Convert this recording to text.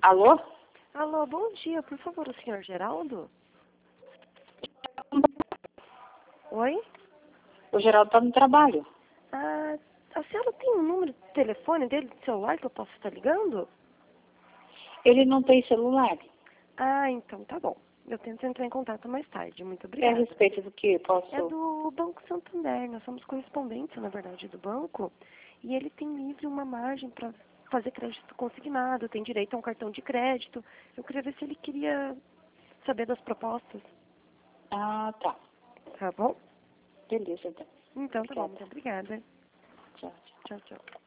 Alô? Alô, bom dia. Por favor, o senhor Geraldo? Oi? O Geraldo tá no trabalho. Ah, a senhora tem um número de telefone dele, de celular, que eu posso estar ligando? Ele não tem celular. Ah, então tá bom. Eu tento entrar em contato mais tarde. Muito É a obrigada. respeito do que posso... É do Banco Santander. Nós somos correspondentes, na verdade, do banco. E ele tem livre uma margem para fazer crédito consignado. Tem direito a um cartão de crédito. Eu queria ver se ele queria saber das propostas. Ah, tá. Tá bom? Beleza, então. Então tá bom. Obrigada. Muito obrigada. Tchau, tchau. Tchau, tchau.